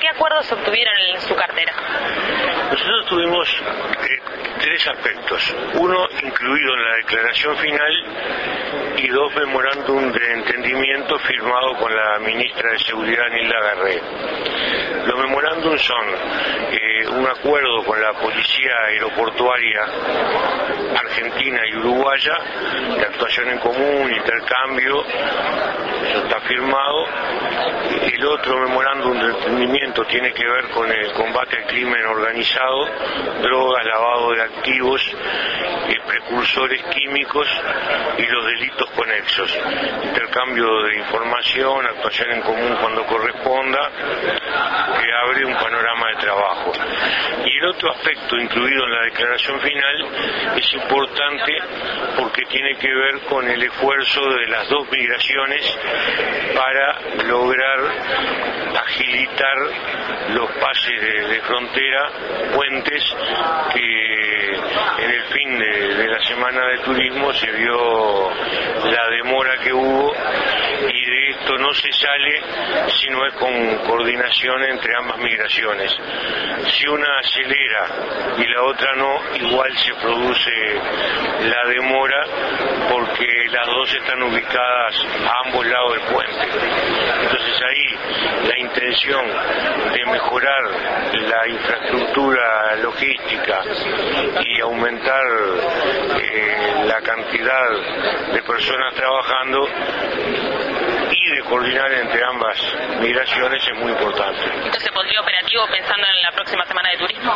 acuerdos se obtuvieron en su cartera? Nosotros tuvimos tres aspectos. Uno incluido en la declaración final y dos memorándum de entendimiento firmado con la ministra de Seguridad, Nilda Garré. Los memorándums son un acuerdo con la Policía Aeroportuaria argentina y uruguaya de actuación en común, intercambio, eso está firmado. El otro memorándum de entendimiento tiene que ver con el combate al crimen organizado, drogas, lavado de activos, precursores químicos y los delitos conexos. Intercambio de información, actuación en común cuando corresponda, que abre un panorama de trabajo. Y el otro aspecto incluido en la declaración final es importante porque tiene que ver con el esfuerzo de las dos migraciones para lograr agilitar los pases de frontera, puentes, que en el fin de la semana de turismo se vio la demora que hubo, y de esto no se sale si no es con coordinación entre ambas migraciones. Si una acelera y la otra no, igual se produce la demora porque las dos están ubicadas a ambos lados del puente. Entonces ahí la intención de mejorar la infraestructura logística y aumentar la cantidad de personas trabajando y de coordinar entre ambas migraciones es muy importante. ¿Esto se pondría operativo pensando en la próxima semana de turismo?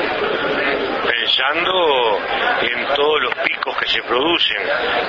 Pensando en todos los picos que se producen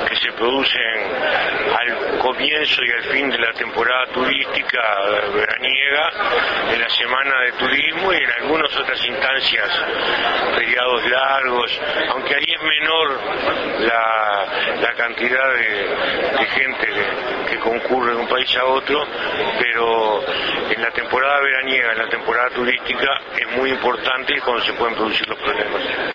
al comienzo y al fin de la temporada turística veraniega, en la semana de turismo y en algunas otras instancias, feriados largos, aunque ahí es menor la cantidad de gente que concurre de un país a otro, pero en la temporada veraniega, en la temporada turística, es muy importante y cuando se pueden producir los problemas.